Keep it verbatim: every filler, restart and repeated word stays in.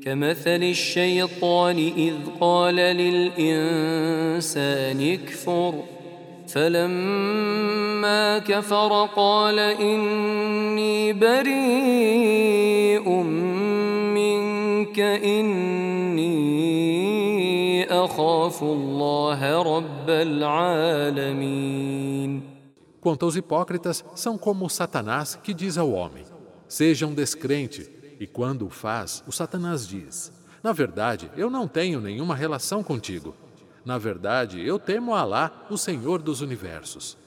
كمثل الشيطان إذ قال للإنسان اكفر فلما كفر قال إني بريء منك إني أخاف الله رب العالمين. Quanto aos hipócritas, são como Satanás que diz ao homem: seja um descrente. E quando o faz, o Satanás diz: na verdade, eu não tenho nenhuma relação contigo. Na verdade, eu temo a Alá, o Senhor dos Universos.